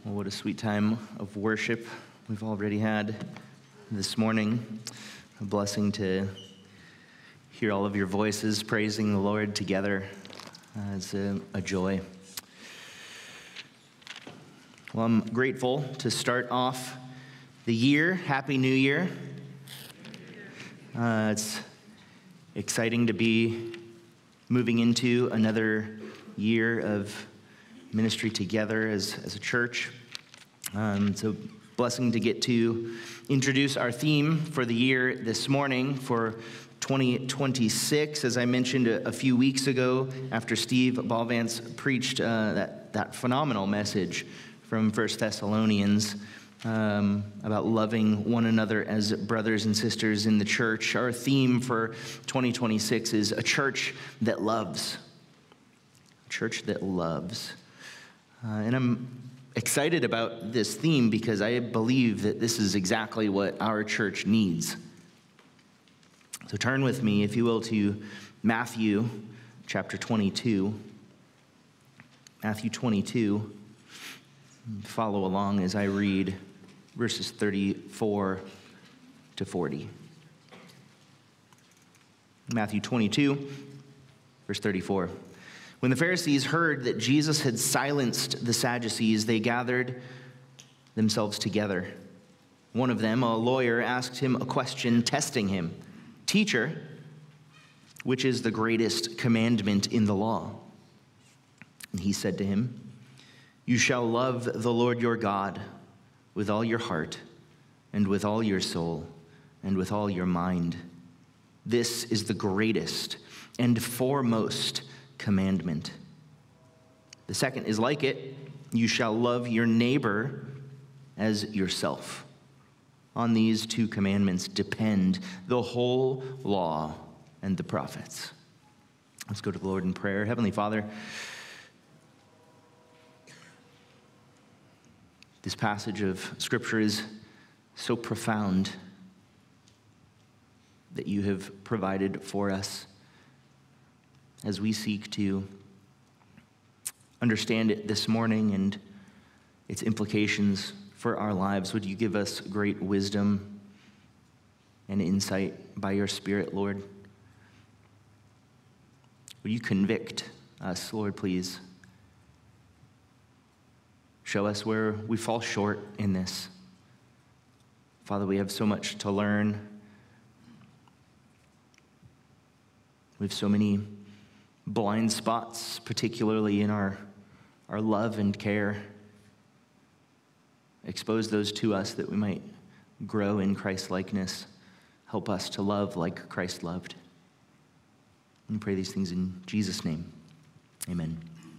Well, what a sweet time of worship we've already had this morning. A blessing to hear all of your voices praising the Lord together. It's a joy. Well, I'm grateful to start off the year. Happy New Year. It's exciting to be moving into another year of ministry together as a church. It's a blessing to get to introduce our theme for the year this morning for 2026. As I mentioned a few weeks ago, after Steve Ballvance preached that phenomenal message from 1 Thessalonians about loving one another as brothers and sisters in the church, our theme for 2026 is a church that loves. A church that loves. And I'm excited about this theme because I believe that this is exactly what our church needs. So turn with me, if you will, to Matthew chapter 22. Matthew 22. Follow along as I read verses 34 to 40. Matthew 22, verse 34. When the Pharisees heard that Jesus had silenced the Sadducees, they gathered themselves together. One of them, a lawyer, asked him a question, testing him. "Teacher, which is the greatest commandment in the law?" And he said to him, "You shall love the Lord your God with all your heart and with all your soul and with all your mind. This is the greatest and foremost commandment. The second is like it. You shall love your neighbor as yourself. On these two commandments depend the whole law and the prophets." Let's go to the Lord in prayer. Heavenly Father, this passage of Scripture is so profound that you have provided for us as we seek to understand it this morning and its implications for our lives. Would you give us great wisdom and insight by your Spirit, Lord? Would you convict us, Lord, please? Show us where we fall short in this. Father, we have so much to learn. We have so many blind spots, particularly in our love and care. Expose those to us that we might grow in Christ-likeness. Help us to love like Christ loved. And we pray these things in Jesus' name. Amen.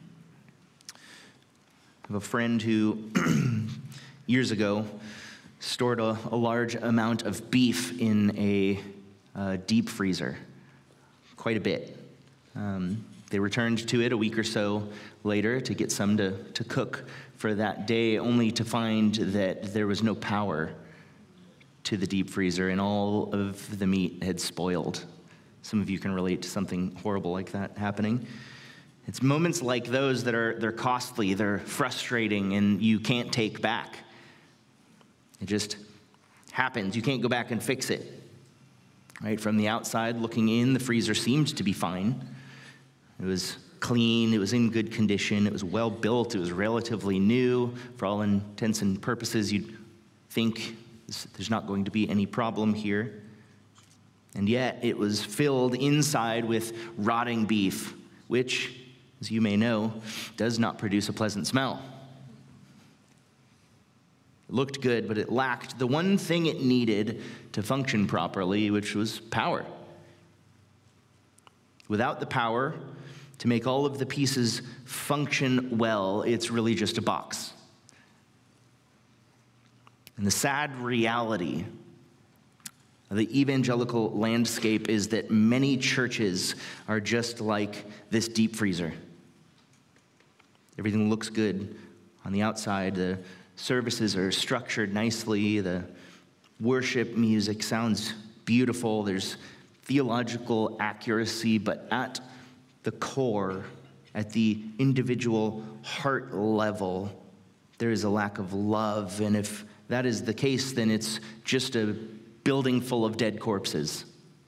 I have a friend who years ago stored a large amount of beef in a deep freezer, quite a bit. They returned to it a week or so later to get some to cook for that day, only to find that there was no power to the deep freezer and all of the meat had spoiled. Some of you can relate to something horrible like that happening. It's moments like those that they're costly, they're frustrating, and you can't take back. It just happens. You can't go back and fix it. Right? From the outside looking in, the freezer seemed to be fine. It was clean, it was in good condition, it was well built, it was relatively new. For all intents and purposes, you'd think there's not going to be any problem here. And yet, it was filled inside with rotting beef, which, as you may know, does not produce a pleasant smell. It looked good, but it lacked the one thing it needed to function properly, which was power. Without the power to make all of the pieces function well, it's really just a box. And the sad reality of the evangelical landscape is that many churches are just like this deep freezer. Everything looks good on the outside. The services are structured nicely. The worship music sounds beautiful. There's theological accuracy, but at the core, at the individual heart level, there is a lack of love. And if that is the case, then it's just a building full of dead corpses.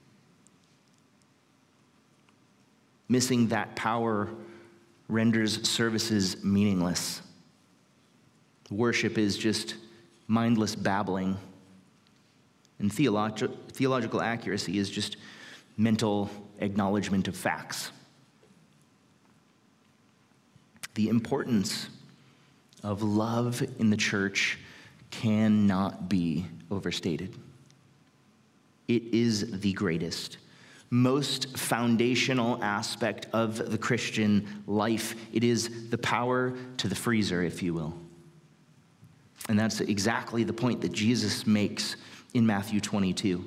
Missing that power renders services meaningless. Worship is just mindless babbling. And theological accuracy is just mental acknowledgement of facts. The importance of love in the church cannot be overstated. It is the greatest, most foundational aspect of the Christian life. It is the power to the freezer, if you will. And that's exactly the point that Jesus makes in Matthew 22.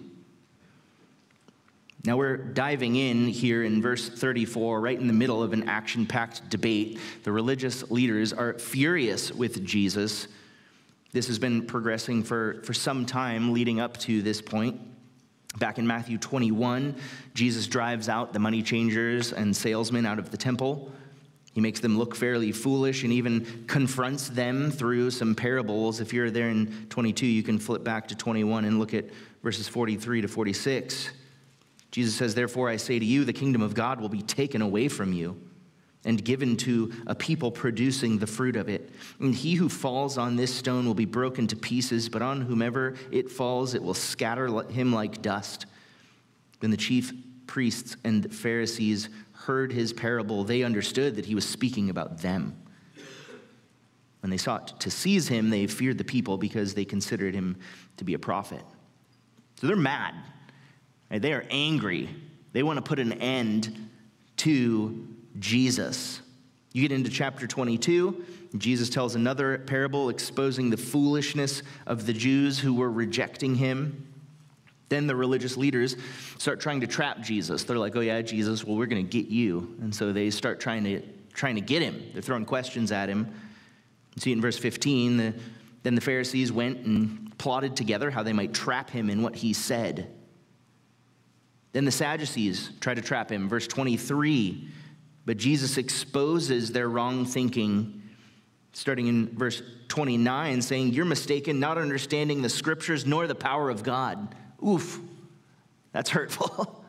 Now we're diving in here in verse 34, right in the middle of an action-packed debate. The religious leaders are furious with Jesus. This has been progressing for some time leading up to this point. Back in Matthew 21, Jesus drives out the money changers and salesmen out of the temple. He makes them look fairly foolish and even confronts them through some parables. If you're there in 22, you can flip back to 21 and look at verses 43 to 46. Jesus says, "Therefore I say to you, the kingdom of God will be taken away from you and given to a people producing the fruit of it. And he who falls on this stone will be broken to pieces, but on whomever it falls, it will scatter him like dust." Then the chief priests and Pharisees heard his parable. They understood that he was speaking about them. When they sought to seize him, they feared the people because they considered him to be a prophet. So they're mad. They are angry. They want to put an end to Jesus. You get into chapter 22, Jesus tells another parable exposing the foolishness of the Jews who were rejecting him. Then the religious leaders start trying to trap Jesus. They're like, "Oh yeah, Jesus, well, we're going to get you." And so they start trying to get him. They're throwing questions at him. You see in verse 15, then the Pharisees went and plotted together how they might trap him in what he said. Then the Sadducees tried to trap him. Verse 23, but Jesus exposes their wrong thinking, starting in verse 29, saying, "You're mistaken, not understanding the scriptures nor the power of God." Oof, that's hurtful.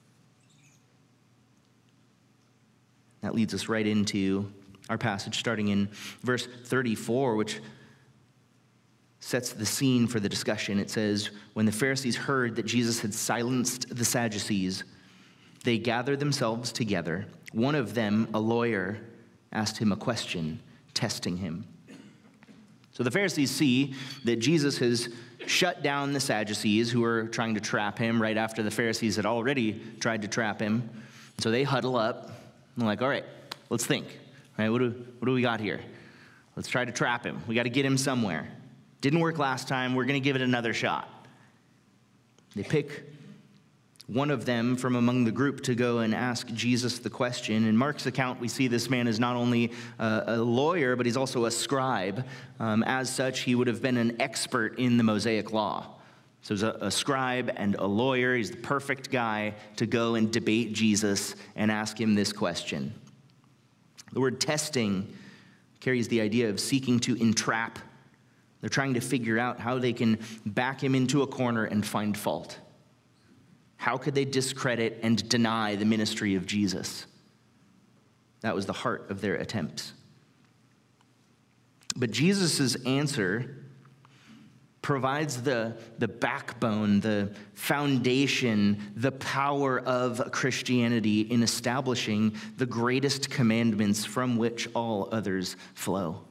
That leads us right into our passage starting in verse 34, which sets the scene for the discussion. It says, when the Pharisees heard that Jesus had silenced the Sadducees, they gathered themselves together. One of them, a lawyer, asked him a question, testing him. So the Pharisees see that Jesus has shut down the Sadducees who were trying to trap him right after the Pharisees had already tried to trap him. So they huddle up and like, all right, let's think. All right, what do we got here? Let's try to trap him. We got to get him somewhere. Didn't work last time. We're going to give it another shot. They pick one of them from among the group to go and ask Jesus the question. In Mark's account, we see this man is not only a lawyer, but he's also a scribe. As such, he would have been an expert in the Mosaic law. So he's a scribe and a lawyer. He's the perfect guy to go and debate Jesus and ask him this question. The word testing carries the idea of seeking to entrap. They're trying to figure out how they can back him into a corner and find fault. How could they discredit and deny the ministry of Jesus? That was the heart of their attempts. But Jesus' answer provides the backbone, the foundation, the power of Christianity in establishing the greatest commandments from which all others flow.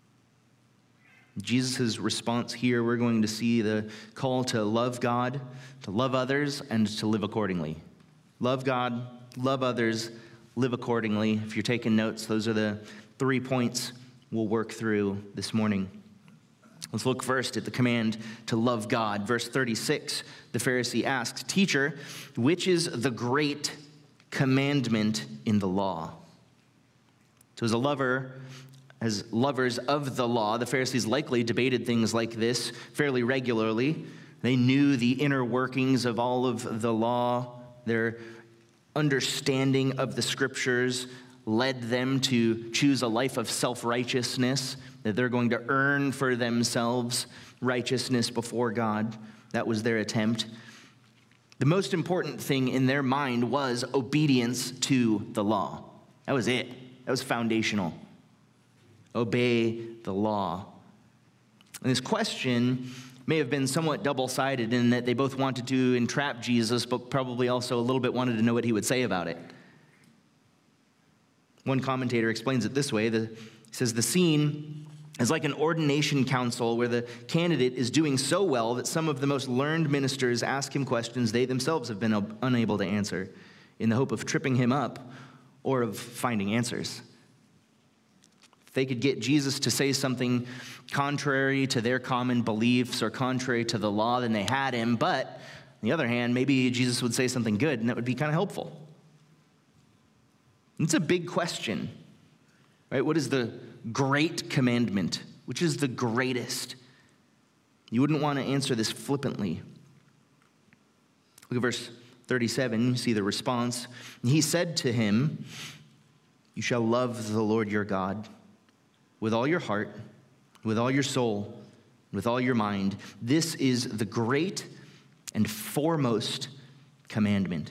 Jesus' response here, we're going to see the call to love God, to love others, and to live accordingly. Love God, love others, live accordingly. If you're taking notes, those are the 3 points we'll work through this morning. Let's look first at the command to love God. Verse 36, the Pharisee asks, "Teacher, which is the great commandment in the law?" So as lovers of the law, the Pharisees likely debated things like this fairly regularly. They knew the inner workings of all of the law. Their understanding of the scriptures led them to choose a life of self-righteousness, that they're going to earn for themselves righteousness before God. That was their attempt. The most important thing in their mind was obedience to the law. That was it. That was foundational. Obey the law. And this question may have been somewhat double-sided in that they both wanted to entrap Jesus, but probably also a little bit wanted to know what he would say about it. One commentator explains it this way. He says, the scene is like an ordination council where the candidate is doing so well that some of the most learned ministers ask him questions they themselves have been unable to answer in the hope of tripping him up or of finding answers. If they could get Jesus to say something contrary to their common beliefs or contrary to the law, then they had him. But on the other hand, maybe Jesus would say something good, and that would be kind of helpful. It's a big question, right? What is the great commandment? Which is the greatest? You wouldn't want to answer this flippantly. Look at verse 37. You see the response. He said to him, you shall love the Lord your God with all your heart, with all your soul, with all your mind. This is the great and foremost commandment.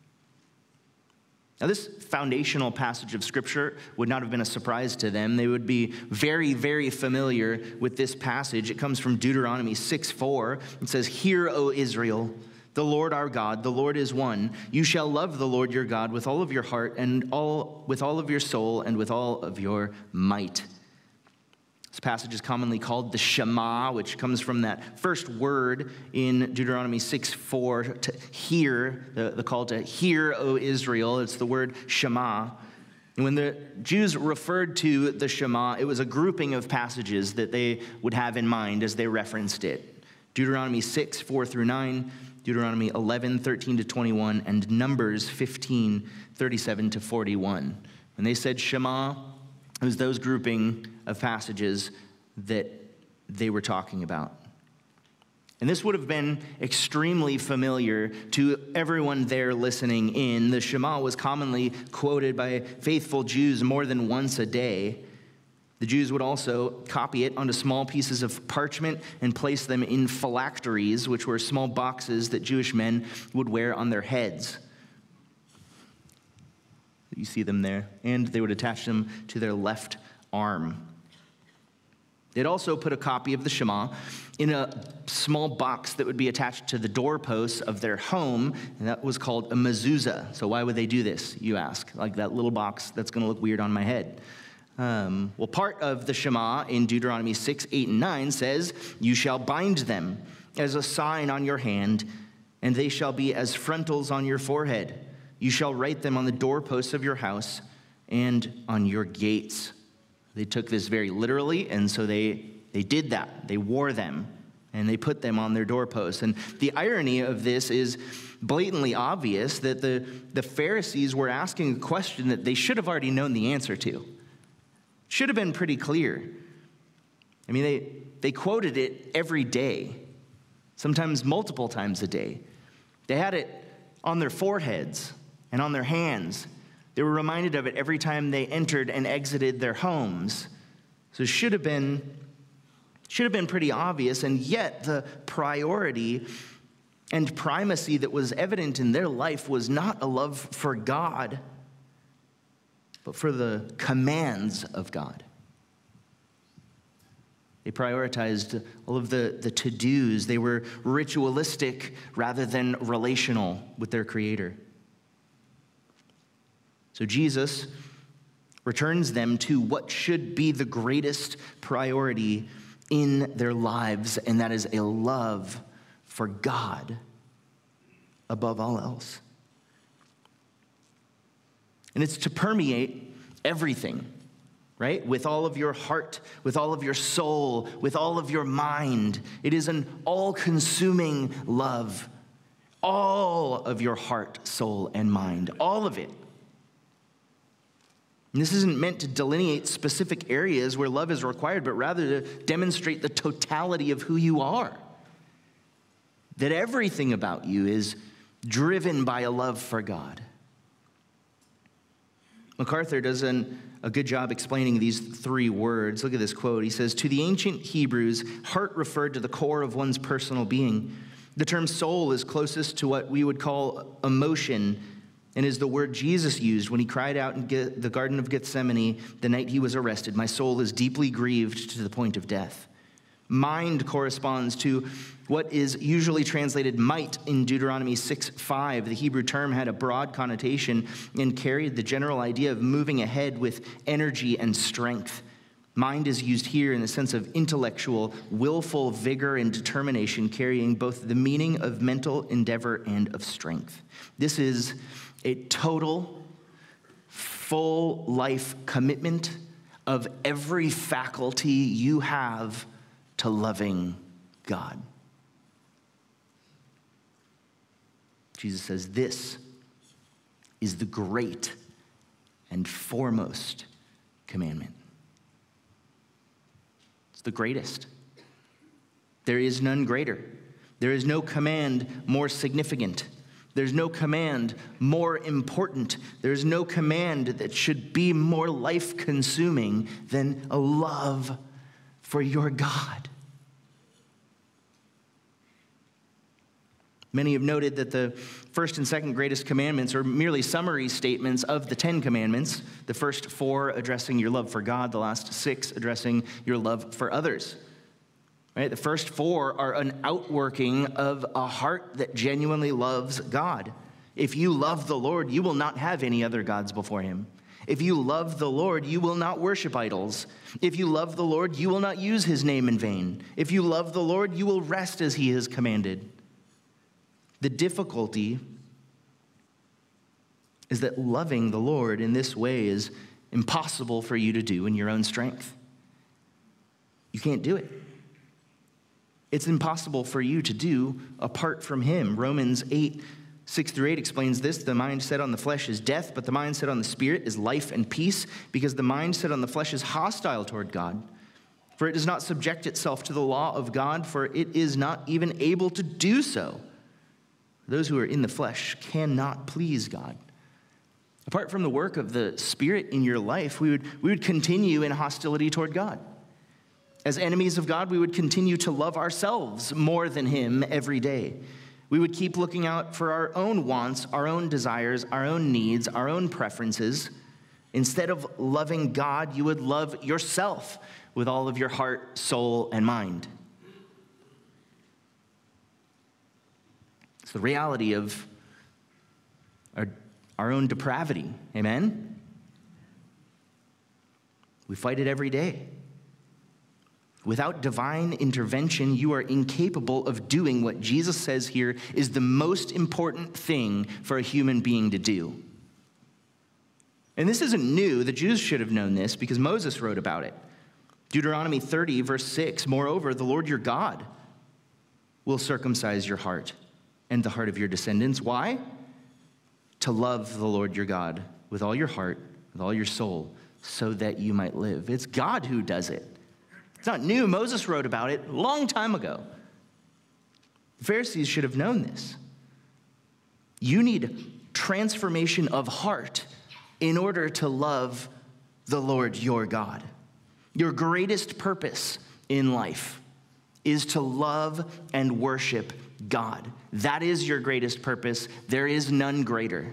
Now, this foundational passage of Scripture would not have been a surprise to them. They would be very, very familiar with this passage. It comes from Deuteronomy 6:4. It says, hear, O Israel, the Lord our God, the Lord is one. You shall love the Lord your God with all of your heart and with all of your soul and with all of your might. This passage is commonly called the Shema, which comes from that first word in Deuteronomy 6:4, to hear, the call to hear, O Israel. It's the word Shema. And when the Jews referred to the Shema, it was a grouping of passages that they would have in mind as they referenced it. Deuteronomy 6:4-9, Deuteronomy 11:13-21, and Numbers 15:37-41. When they said Shema, it was those grouping of passages that they were talking about. And this would have been extremely familiar to everyone there listening in. The Shema was commonly quoted by faithful Jews more than once a day. The Jews would also copy it onto small pieces of parchment and place them in phylacteries, which were small boxes that Jewish men would wear on their heads. You see them there. And they would attach them to their left arm. They'd also put a copy of the Shema in a small box that would be attached to the doorposts of their home, and that was called a mezuzah. So why would they do this, you ask? Like that little box that's going to look weird on my head. Well, part of the Shema in Deuteronomy 6:8-9 says, you shall bind them as a sign on your hand, and they shall be as frontals on your forehead. You shall write them on the doorposts of your house and on your gates. They took this very literally, and so they did that. They wore them, and they put them on their doorposts. And the irony of this is blatantly obvious, that the Pharisees were asking a question that they should have already known the answer to. Should have been pretty clear. I mean, they quoted it every day, sometimes multiple times a day. They had it on their foreheads and on their hands. They were reminded of it every time they entered and exited their homes. So it should have been pretty obvious, and yet the priority and primacy that was evident in their life was not a love for God, but for the commands of God. They prioritized all of the to-dos. They were ritualistic rather than relational with their Creator. So Jesus returns them to what should be the greatest priority in their lives, and that is a love for God above all else. And it's to permeate everything, right? With all of your heart, with all of your soul, with all of your mind. It is an all-consuming love. All of your heart, soul, and mind. All of it. And this isn't meant to delineate specific areas where love is required, but rather to demonstrate the totality of who you are. That everything about you is driven by a love for God. MacArthur does a good job explaining these three words. Look at this quote. He says, "To the ancient Hebrews, heart referred to the core of one's personal being. The term soul is closest to what we would call emotion, and is the word Jesus used when he cried out in the Garden of Gethsemane the night he was arrested, 'My soul is deeply grieved to the point of death.' Mind corresponds to what is usually translated might in Deuteronomy 6:5. The Hebrew term had a broad connotation and carried the general idea of moving ahead with energy and strength. Mind is used here in the sense of intellectual, willful vigor and determination, carrying both the meaning of mental endeavor and of strength. This is a total, full life commitment of every faculty you have to loving God." Jesus says this is the great and foremost commandment. It's the greatest. There is none greater. There is no command more significant. There's no command more important. There's no command that should be more life-consuming than a love for your God. Many have noted that the first and second greatest commandments are merely summary statements of the 10 commandments, the first 4 addressing your love for God, the last 6 addressing your love for others. Right? The first 4 are an outworking of a heart that genuinely loves God. If you love the Lord, you will not have any other gods before him. If you love the Lord, you will not worship idols. If you love the Lord, you will not use his name in vain. If you love the Lord, you will rest as he has commanded. The difficulty is that loving the Lord in this way is impossible for you to do in your own strength. You can't do it. It's impossible for you to do apart from him. Romans 8:6-8 explains this. The mind set on the flesh is death, but the mind set on the spirit is life and peace, because the mind set on the flesh is hostile toward God. For it does not subject itself to the law of God, for it is not even able to do so. Those who are in the flesh cannot please God. Apart from the work of the Spirit in your life, we would continue in hostility toward God. As enemies of God, we would continue to love ourselves more than him every day. We would keep looking out for our own wants, our own desires, our own needs, our own preferences. Instead of loving God, you would love yourself with all of your heart, soul, and mind. It's the reality of our own depravity. Amen? We fight it every day. Without divine intervention, you are incapable of doing what Jesus says here is the most important thing for a human being to do. And this isn't new. The Jews should have known this because Moses wrote about it. Deuteronomy 30, verse 6, "Moreover, the Lord your God will circumcise your heart and the heart of your descendants." Why? To love the Lord your God with all your heart, with all your soul, so that you might live. It's God who does it. It's not new. Moses wrote about it a long time ago. The Pharisees should have known this. You need transformation of heart in order to love the Lord your God. Your greatest purpose in life is to love and worship God. That is your greatest purpose. There is none greater.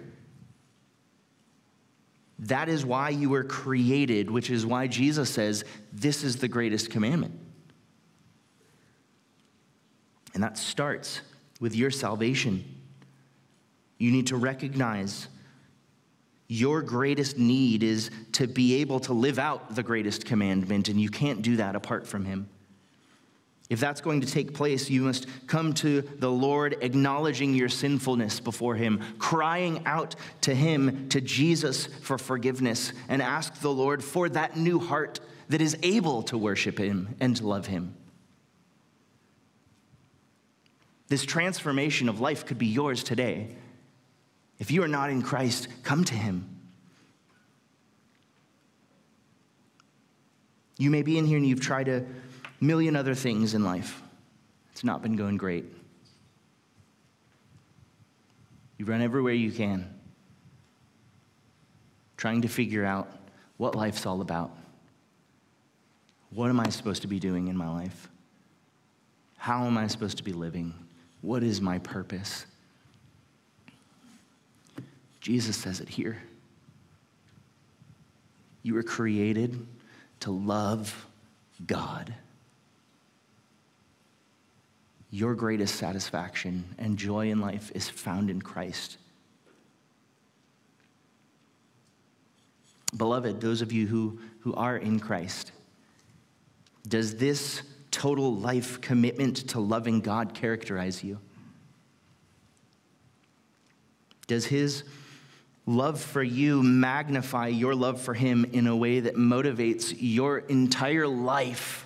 That is why you were created, which is why Jesus says this is the greatest commandment. And that starts with your salvation. You need to recognize your greatest need is to be able to live out the greatest commandment, and you can't do that apart from him. If that's going to take place, you must come to the Lord acknowledging your sinfulness before him, crying out to him, to Jesus, for forgiveness, and ask the Lord for that new heart that is able to worship him and to love him. This transformation of life could be yours today. If you are not in Christ, come to him. You may be in here and you've tried a million other things in life. It's not been going great. You've run everywhere you can, trying to figure out what life's all about. What am I supposed to be doing in my life? How am I supposed to be living? What is my purpose? Jesus says it here. You were created to love God. Your greatest satisfaction and joy in life is found in Christ. Beloved, those of you who are in Christ, does this total life commitment to loving God characterize you? Does his love for you magnify your love for him in a way that motivates your entire life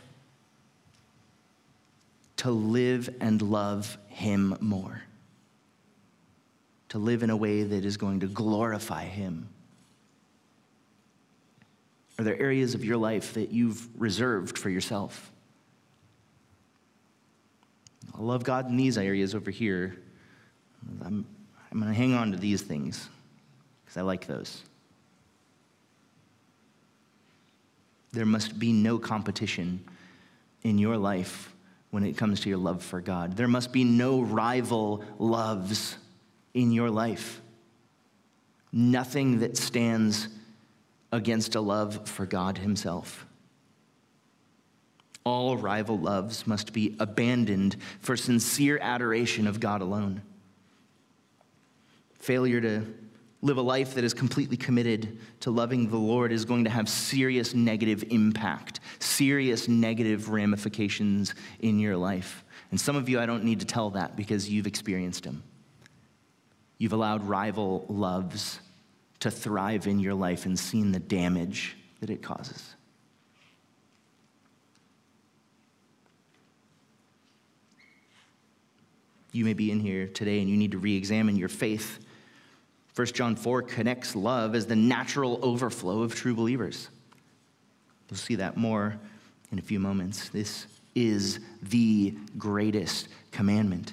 to live and love him more? To live in a way that is going to glorify him? Are there areas of your life that you've reserved for yourself? I love God in these areas over here. I'm going to hang on to these things because I like those. There must be no competition in your life when it comes to your love for God. There must be no rival loves in your life. Nothing that stands against a love for God himself. All rival loves must be abandoned for sincere adoration of God alone. Failure to live a life that is completely committed to loving the Lord is going to have serious negative impact, serious negative ramifications in your life. And some of you, I don't need to tell that because you've experienced them. You've allowed rival loves to thrive in your life and seen the damage that it causes. You may be in here today and you need to re-examine your faith. 1 John 4 connects love as the natural overflow of true believers. We'll see that more in a few moments. This is the greatest commandment.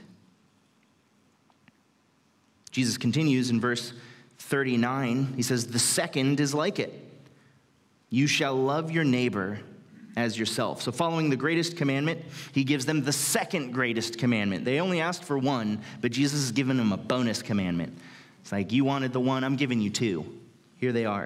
Jesus continues in verse 39. He says, the second is like it. You shall love your neighbor as yourself. So following the greatest commandment, he gives them the second greatest commandment. They only asked for one, but Jesus has given them a bonus commandment. It's like, you wanted the one, I'm giving you two. Here they are.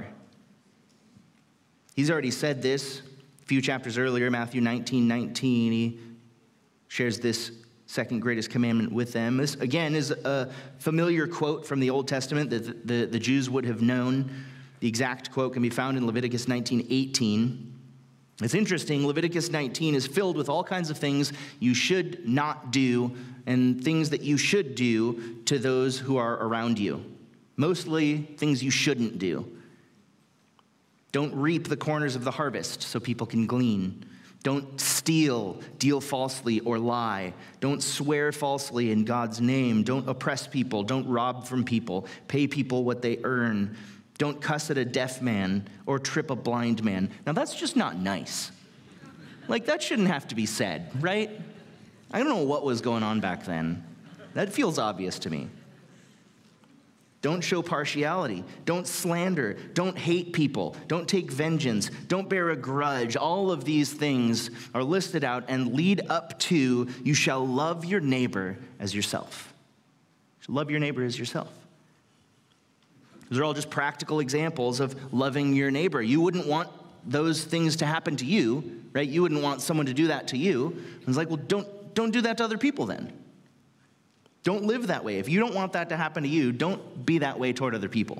He's already said this a few chapters earlier, Matthew 19:19. He shares this second greatest commandment with them. This, again, is a familiar quote from the Old Testament that the Jews would have known. The exact quote can be found in Leviticus 19:18. It's interesting, Leviticus 19 is filled with all kinds of things you should not do and things that you should do to those who are around you. Mostly things you shouldn't do. Don't reap the corners of the harvest so people can glean. Don't steal, deal falsely, or lie. Don't swear falsely in God's name. Don't oppress people. Don't rob from people. Pay people what they earn. Don't cuss at a deaf man or trip a blind man. Now, that's just not nice. Like, that shouldn't have to be said, right? I don't know what was going on back then. That feels obvious to me. Don't show partiality. Don't slander. Don't hate people. Don't take vengeance. Don't bear a grudge. All of these things are listed out and lead up to, you shall love your neighbor as yourself. You shall love your neighbor as yourself. Those are all just practical examples of loving your neighbor. You wouldn't want those things to happen to you, right? You wouldn't want someone to do that to you. It's like, well, don't do that to other people then. Don't live that way. If you don't want that to happen to you, don't be that way toward other people.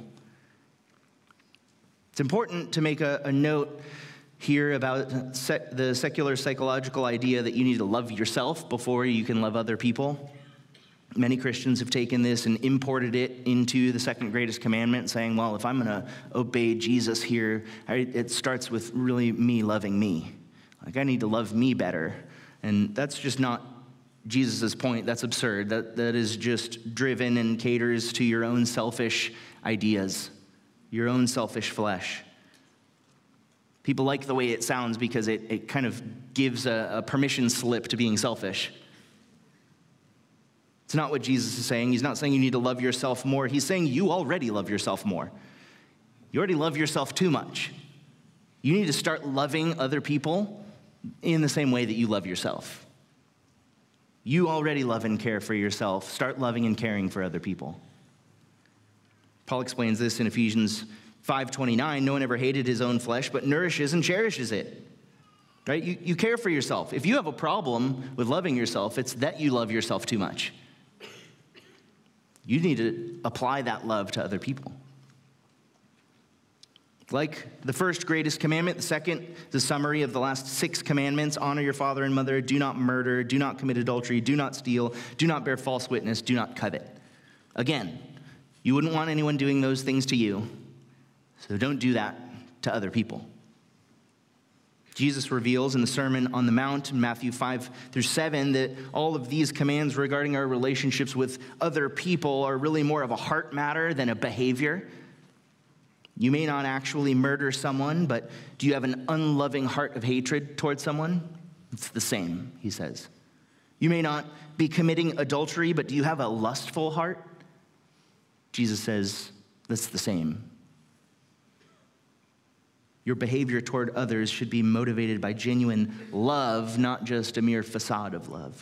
It's important to make a note here about the secular psychological idea that you need to love yourself before you can love other people. Many Christians have taken this and imported it into the second greatest commandment, saying, well, if I'm going to obey Jesus here, it starts with really me loving me. Like, I need to love me better. And that's just not Jesus' point. That's absurd. That is just driven and caters to your own selfish ideas, your own selfish flesh. People like the way it sounds because it kind of gives a permission slip to being selfish. It's not what Jesus is saying. He's not saying you need to love yourself more. He's saying you already love yourself more. You already love yourself too much. You need to start loving other people in the same way that you love yourself. You already love and care for yourself. Start loving and caring for other people. Paul explains this in Ephesians 5:29. No one ever hated his own flesh, but nourishes and cherishes it. Right? You care for yourself. If you have a problem with loving yourself, it's that you love yourself too much. You need to apply that love to other people. Like the first greatest commandment, the second, the summary of the last 6 commandments: honor your father and mother, do not murder, do not commit adultery, do not steal, do not bear false witness, do not covet. Again, you wouldn't want anyone doing those things to you, so don't do that to other people. Jesus reveals in the Sermon on the Mount in Matthew 5-7 that all of these commands regarding our relationships with other people are really more of a heart matter than a behavior. You may not actually murder someone, but do you have an unloving heart of hatred towards someone? It's the same, he says. You may not be committing adultery, but do you have a lustful heart? Jesus says that's the same. Your behavior toward others should be motivated by genuine love, not just a mere facade of love.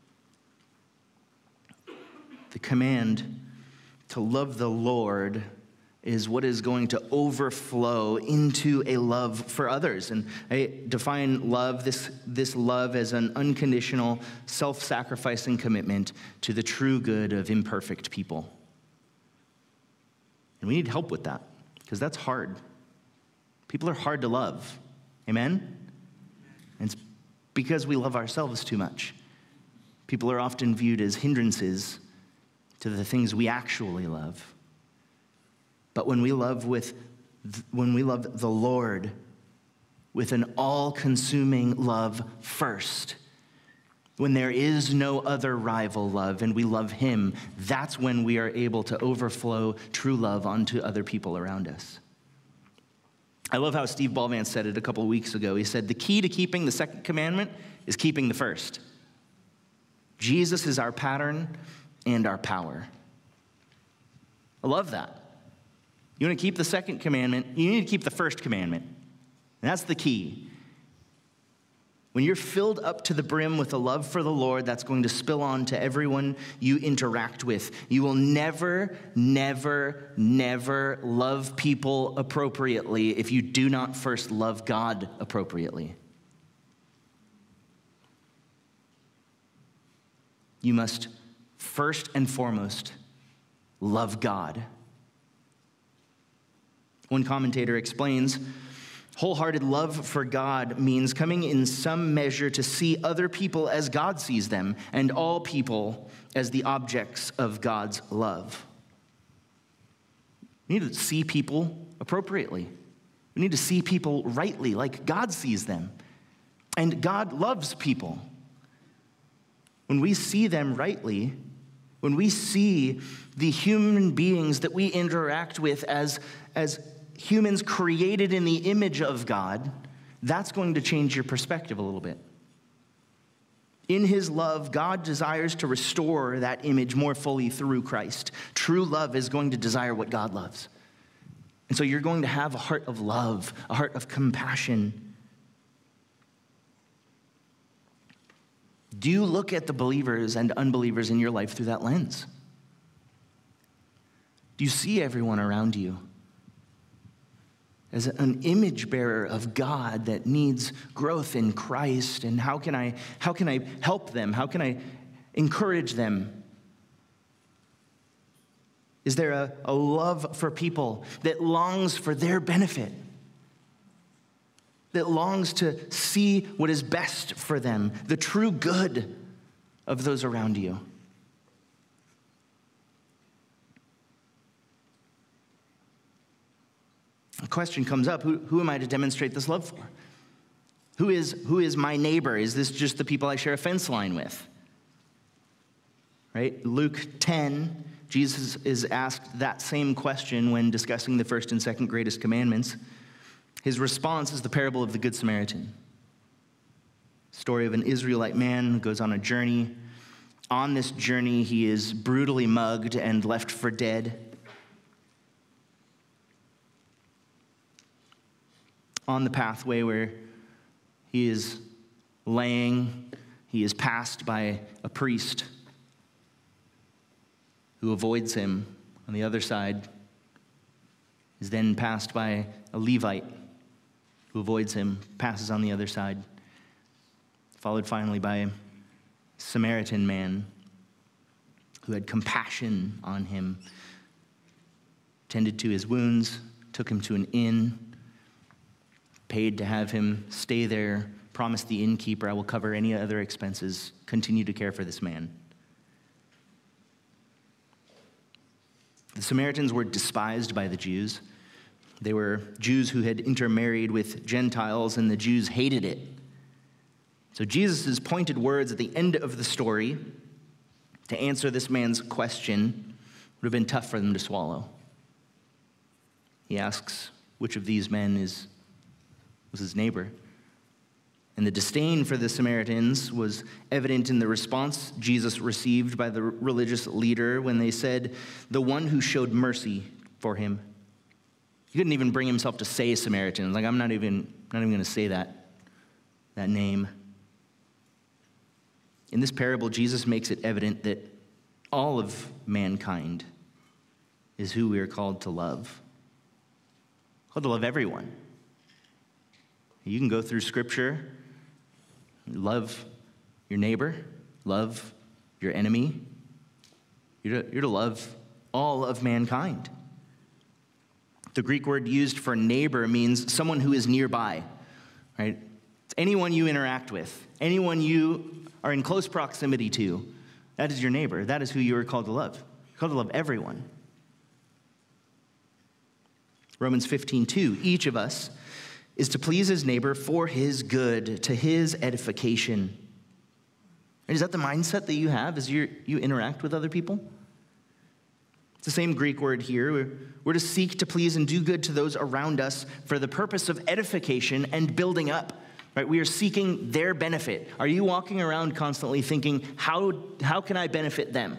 The command to love the Lord is what is going to overflow into a love for others. And I define love, this love, as an unconditional, self-sacrificing commitment to the true good of imperfect people. And we need help with that, because that's hard. People are hard to love. Amen? And it's because we love ourselves too much. People are often viewed as hindrances to the things we actually love. But when we love the Lord with an all-consuming love first, when there is no other rival love and we love him, that's when we are able to overflow true love onto other people around us. I love how Steve Ballman said it a couple of weeks ago. He said, the key to keeping the second commandment is keeping the first. Jesus is our pattern and our power. I love that. You want to keep the second commandment, you need to keep the first commandment. And that's the key. When you're filled up to the brim with a love for the Lord, that's going to spill on to everyone you interact with. You will never, never, never love people appropriately if you do not first love God appropriately. You must first and foremost love God. One commentator explains, wholehearted love for God means coming in some measure to see other people as God sees them, and all people as the objects of God's love. We need to see people appropriately. We need to see people rightly, like God sees them. And God loves people. When we see them rightly, when we see the human beings that we interact with as humans created in the image of God, that's going to change your perspective a little bit. In his love, God desires to restore that image more fully through Christ. True love is going to desire what God loves. And so you're going to have a heart of love, a heart of compassion. Do you look at the believers and unbelievers in your life through that lens? Do you see everyone around you as an image bearer of God that needs growth in Christ? And how can I help them? How can I encourage them? Is there a love for people that longs for their benefit? That longs to see what is best for them, the true good of those around you? A question comes up, who am I to demonstrate this love for? Who is my neighbor? Is this just the people I share a fence line with? Right? Luke 10, Jesus is asked that same question when discussing the first and second greatest commandments. His response is the parable of the Good Samaritan. Story of an Israelite man who goes on a journey. On this journey, he is brutally mugged and left for dead. on the pathway where he is laying. He is passed by a priest who avoids him. On the other side, is then passed by a Levite who avoids him, passes on the other side, followed finally by a Samaritan man who had compassion on him, tended to his wounds, took him to an inn, paid to have him stay there, promised the innkeeper, I will cover any other expenses, continue to care for this man. The Samaritans were despised by the Jews. They were Jews who had intermarried with Gentiles, and the Jews hated it. So Jesus' pointed words at the end of the story to answer this man's question would have been tough for them to swallow. He asks, which of these men was his neighbor? And the disdain for the Samaritans was evident in the response Jesus received by the religious leader when they said, the one who showed mercy for him. He couldn't even bring himself to say Samaritan. Like, I'm not even going to say that name. In this parable, Jesus makes it evident that all of mankind is who we are called to love. Called to love everyone. You can go through Scripture, love your neighbor, love your enemy. You're to love all of mankind. The Greek word used for neighbor means someone who is nearby, right? It's anyone you interact with, anyone you are in close proximity to. That is your neighbor. That is who you are called to love. You're called to love everyone. Romans 15:2, each of us is to please his neighbor for his good, to his edification. And is that the mindset that you have as you interact with other people? It's the same Greek word here. We're to seek to please and do good to those around us for the purpose of edification and building up. Right? We are seeking their benefit. Are you walking around constantly thinking, how can I benefit them?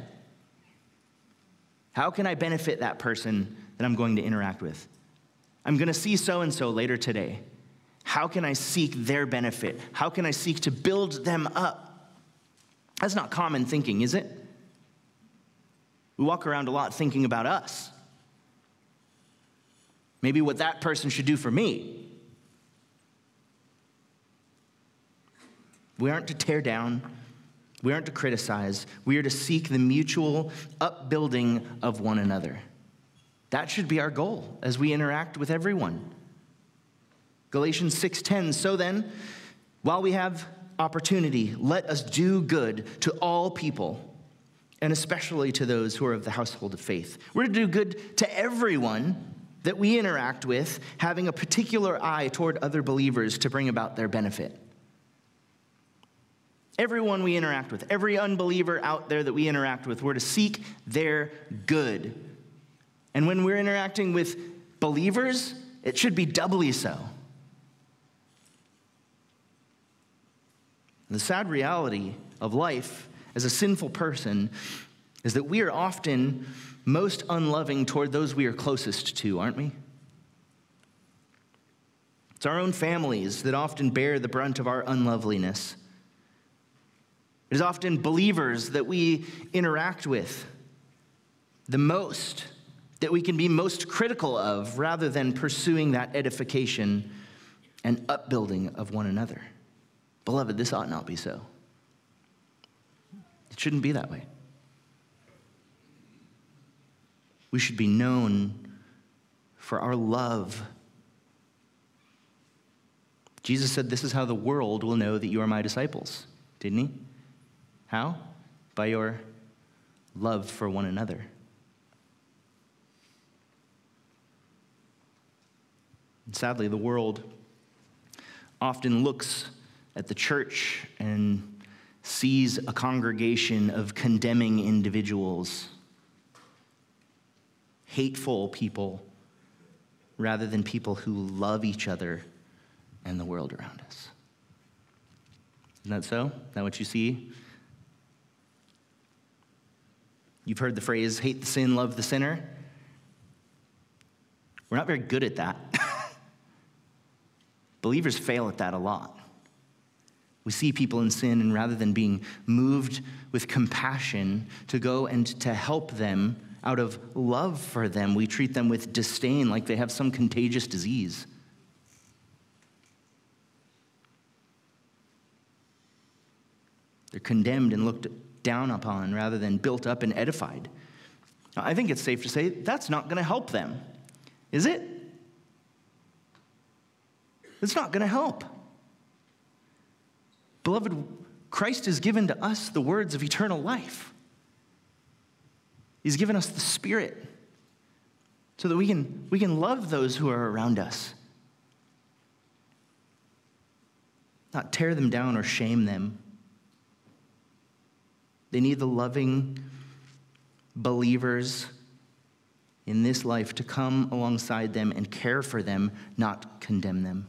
How can I benefit that person that I'm going to interact with? I'm going to see so-and-so later today. How can I seek their benefit? How can I seek to build them up? That's not common thinking, is it? We walk around a lot thinking about us. Maybe what that person should do for me. We aren't to tear down. We aren't to criticize. We are to seek the mutual upbuilding of one another. That should be our goal as we interact with everyone. Galatians 6:10, so then, while we have opportunity, let us do good to all people, and especially to those who are of the household of faith. We're to do good to everyone that we interact with, having a particular eye toward other believers to bring about their benefit. Everyone we interact with, every unbeliever out there that we interact with, we're to seek their good. And when we're interacting with believers, it should be doubly so. The sad reality of life as a sinful person is that we are often most unloving toward those we are closest to, aren't we? It's our own families that often bear the brunt of our unloveliness. It is often believers that we interact with the most, that we can be most critical of, rather than pursuing that edification and upbuilding of one another. Beloved, this ought not be so. It shouldn't be that way. We should be known for our love. Jesus said, this is how the world will know that you are my disciples, didn't he? How? By your love for one another. And sadly, the world often looks at the church and sees a congregation of condemning individuals, hateful people, rather than people who love each other and the world around us. Isn't that so? Is that what you see? You've heard the phrase, hate the sin, love the sinner. We're not very good at that. Believers fail at that a lot. We see people in sin, and rather than being moved with compassion to go and to help them out of love for them, we treat them with disdain like they have some contagious disease. They're condemned and looked down upon rather than built up and edified. I think it's safe to say that's not going to help them, is it? It's not going to help. Beloved, Christ has given to us the words of eternal life. He's given us the Spirit so that we can love those who are around us, not tear them down or shame them. They need the loving believers in this life to come alongside them and care for them, not condemn them.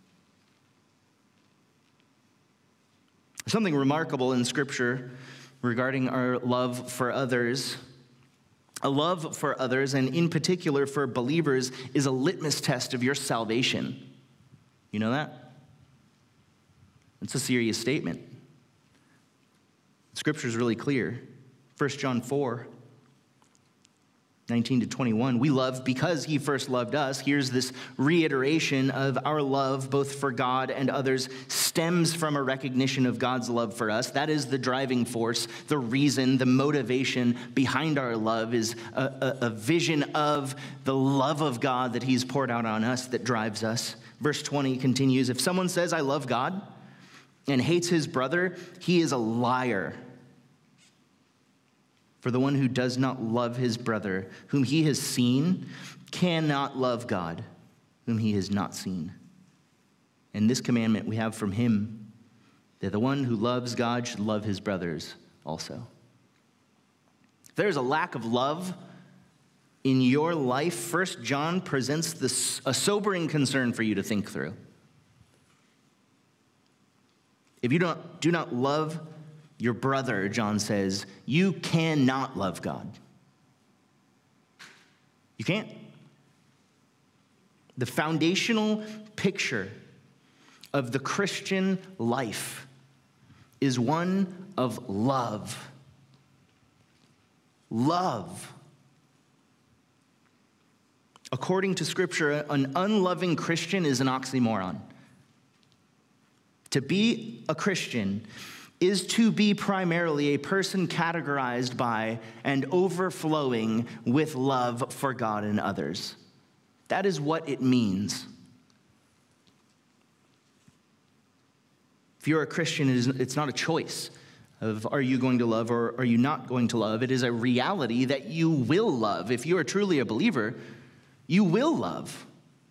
Something remarkable in Scripture regarding our love for others. A love for others, and in particular for believers, is a litmus test of your salvation. You know that? It's a serious statement. Scripture is really clear. 1 John 4, 19 to 21. We love because he first loved us. Here's this reiteration of our love, both for God and others, stems from a recognition of God's love for us. That is the driving force, the reason, the motivation behind our love is a vision of the love of God that he's poured out on us that drives us. Verse 20 continues, if someone says, I love God, and hates his brother, he is a liar. For the one who does not love his brother, whom he has seen, cannot love God, whom he has not seen. And this commandment we have from him, that the one who loves God should love his brothers also. If there's a lack of love in your life, 1 John presents a sobering concern for you to think through. If you do not love your brother, John says, you cannot love God. You can't. The foundational picture of the Christian life is one of love. Love. According to Scripture, an unloving Christian is an oxymoron. To be a Christian is to be primarily a person categorized by and overflowing with love for God and others. That is what it means. If you're a Christian, it's not a choice of are you going to love or are you not going to love. It is a reality that you will love. If you are truly a believer, you will love.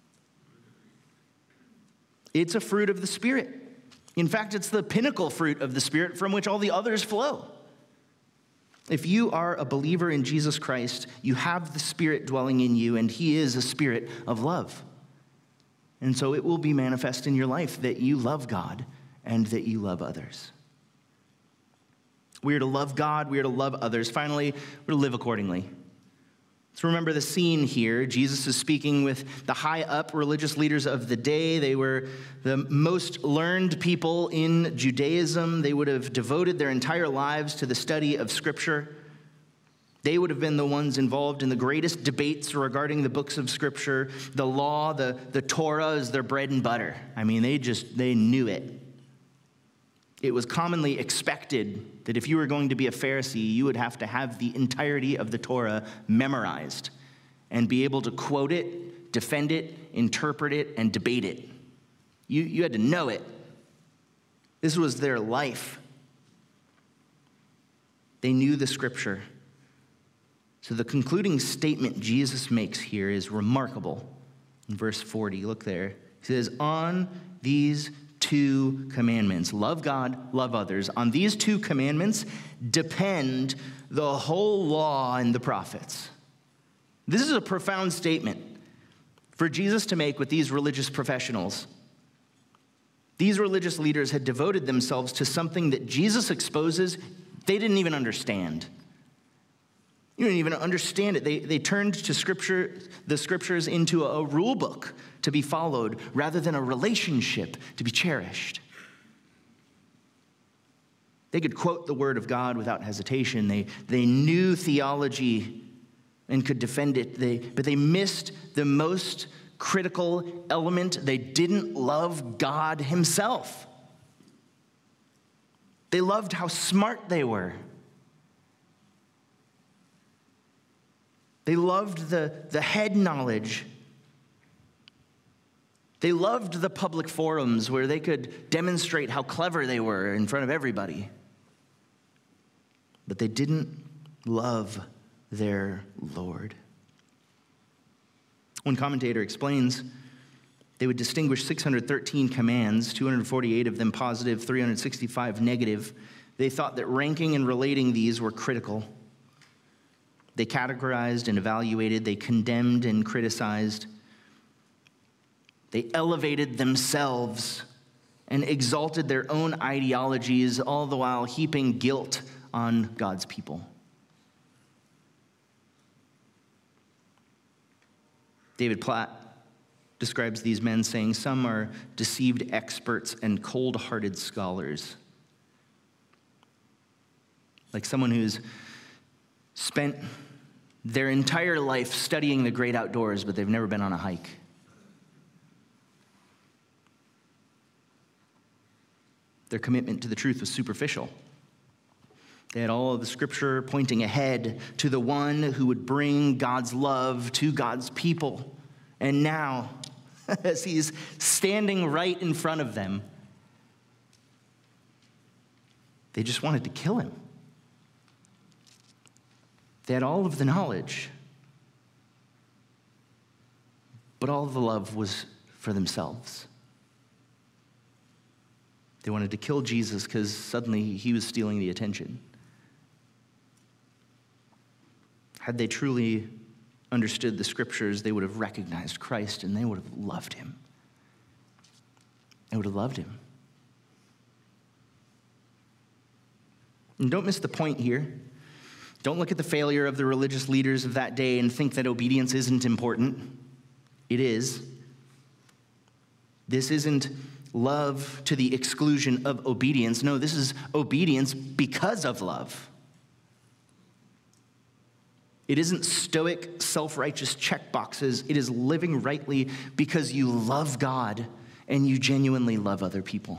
It's a fruit of the Spirit. In fact, it's the pinnacle fruit of the Spirit from which all the others flow. If you are a believer in Jesus Christ, you have the Spirit dwelling in you, and he is a spirit of love. And so it will be manifest in your life that you love God and that you love others. We are to love God, we are to love others. Finally, we're to live accordingly. So remember the scene here. Jesus is speaking with the high-up religious leaders of the day. They were the most learned people in Judaism. They would have devoted their entire lives to the study of Scripture. They would have been the ones involved in the greatest debates regarding the books of Scripture. The law, the Torah is their bread and butter. I mean, they knew it. It was commonly expected that if you were going to be a Pharisee, you would have to have the entirety of the Torah memorized and be able to quote it, defend it, interpret it, and debate it. You had to know it. This was their life. They knew the Scripture. So the concluding statement Jesus makes here is remarkable. In verse 40, look there. He says, on these two commandments, love God, love others. On these two commandments depend the whole law and the prophets. This is a profound statement for Jesus to make with these religious professionals. These religious leaders had devoted themselves to something that Jesus exposes they didn't even understand. You didn't even understand it. They turned to Scripture, the Scriptures into a rule book to be followed rather than a relationship to be cherished. They could quote the word of God without hesitation. They knew theology and could defend it, but they missed the most critical element. They didn't love God himself. They loved how smart they were. They loved the head knowledge. They loved the public forums where they could demonstrate how clever they were in front of everybody. But they didn't love their Lord. One commentator explains they would distinguish 613 commands, 248 of them positive, 365 negative. They thought that ranking and relating these were critical. They categorized and evaluated. They condemned and criticized. They elevated themselves and exalted their own ideologies, all the while heaping guilt on God's people. David Platt describes these men saying, some are deceived experts and cold-hearted scholars. Like someone who's spent their entire life studying the great outdoors, but they've never been on a hike. Their commitment to the truth was superficial. They had all of the scripture pointing ahead to the one who would bring God's love to God's people. And now, as he's standing right in front of them, they just wanted to kill him. They had all of the knowledge, but all of the love was for themselves. They wanted to kill Jesus because suddenly he was stealing the attention. Had they truly understood the scriptures, they would have recognized Christ and they would have loved him. They would have loved him. And don't miss the point here. Don't look at the failure of the religious leaders of that day and think that obedience isn't important. It is. This isn't love to the exclusion of obedience. No, this is obedience because of love. It isn't stoic, self-righteous checkboxes. It is living rightly because you love God and you genuinely love other people.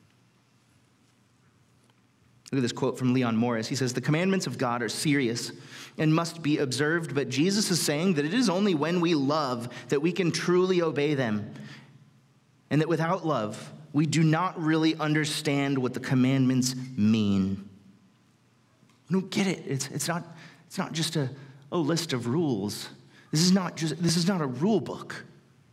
Look at this quote from Leon Morris. He says, "The commandments of God are serious and must be observed, but Jesus is saying that it is only when we love that we can truly obey them, and that without love, we do not really understand what the commandments mean." You don't get it. It's not just a list of rules. This is not a rule book.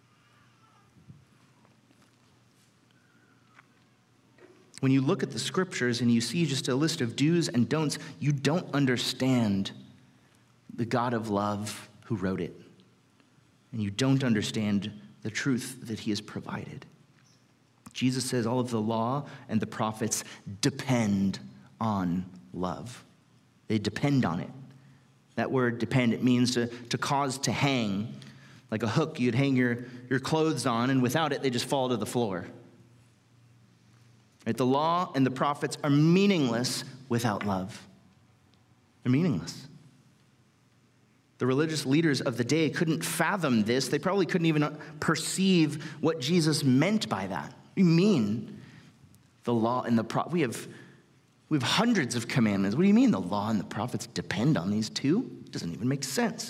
When you look at the scriptures and you see just a list of do's and don'ts, you don't understand the God of love who wrote it. And you don't understand the truth that he has provided. Jesus says all of the law and the prophets depend on love. They depend on it. That word depend, it means to cause to hang. Like a hook you'd hang your clothes on, and without it, they just fall to the floor. Right? The law and the prophets are meaningless without love. They're meaningless. The religious leaders of the day couldn't fathom this. They probably couldn't even perceive what Jesus meant by that. What do you mean? The law and the prophets. We have hundreds of commandments. What do you mean the law and the prophets depend on these two? It doesn't even make sense.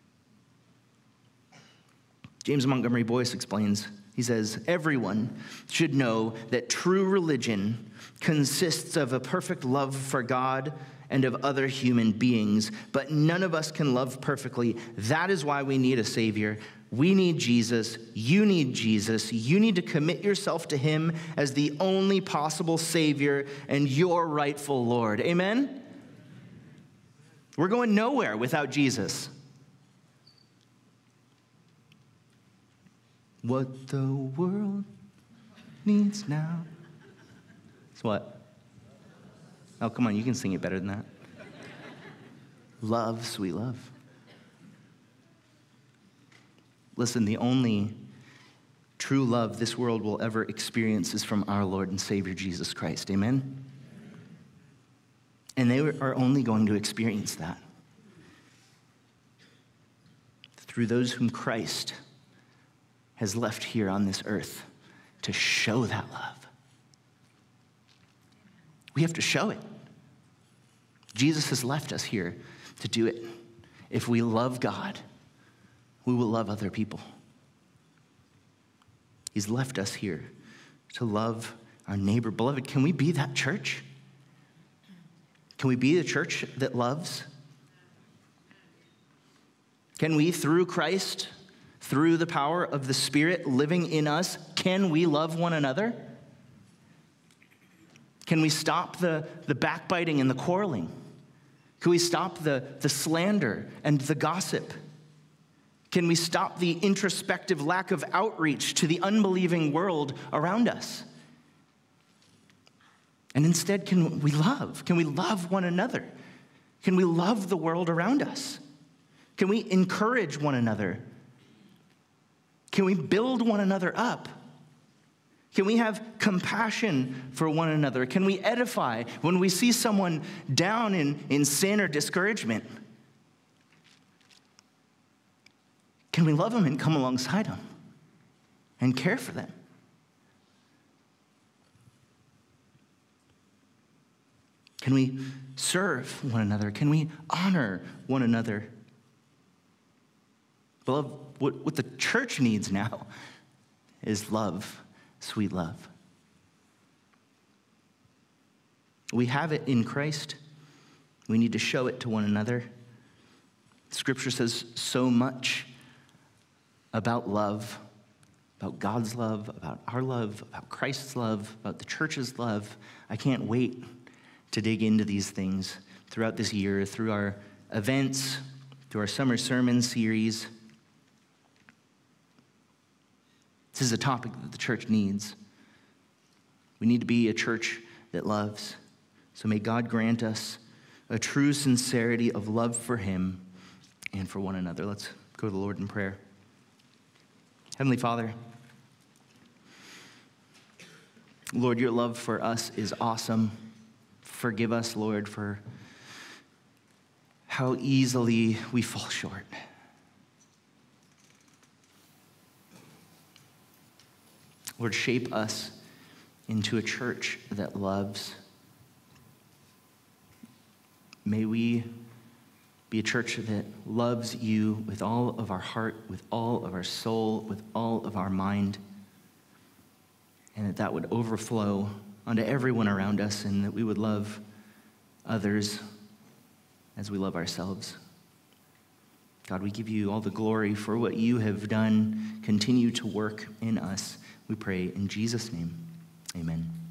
James Montgomery Boyce explains, he says, "Everyone should know that true religion consists of a perfect love for God and of other human beings, but none of us can love perfectly. That is why we need a Savior. We need Jesus. You need Jesus. You need to commit yourself to him as the only possible Savior and your rightful Lord." Amen? We're going nowhere without Jesus. What the world needs now. It's what? Oh, come on, you can sing it better than that. Love, sweet love. Listen, the only true love this world will ever experience is from our Lord and Savior, Jesus Christ. Amen? And they are only going to experience that through those whom Christ has left here on this earth to show that love. We have to show it. Jesus has left us here to do it. If we love God, we will love other people. He's left us here to love our neighbor. Beloved, can we be that church? Can we be the church that loves? Can we, through Christ, through the power of the Spirit living in us, can we love one another? Can we stop the backbiting and the quarreling? Can we stop the slander and the gossip? Can we stop the introspective lack of outreach to the unbelieving world around us? And instead, can we love? Can we love one another? Can we love the world around us? Can we encourage one another? Can we build one another up? Can we have compassion for one another? Can we edify when we see someone down in sin or discouragement? Can we love them and come alongside them and care for them? Can we serve one another? Can we honor one another? Beloved, what the church needs now is love, sweet love. We have it in Christ. We need to show it to one another. Scripture says so much about love, about God's love, about our love, about Christ's love, about the church's love. I can't wait to dig into these things throughout this year, through our events, through our summer sermon series. This is a topic that the church needs. We need to be a church that loves. So may God grant us a true sincerity of love for him and for one another. Let's go to the Lord in prayer. Heavenly Father, Lord, your love for us is awesome. Forgive us, Lord, for how easily we fall short. Lord, shape us into a church that loves. May we be a church that loves you with all of our heart, with all of our soul, with all of our mind, and that would overflow onto everyone around us, and that we would love others as we love ourselves. God, we give you all the glory for what you have done. Continue to work in us. We pray in Jesus' name. Amen.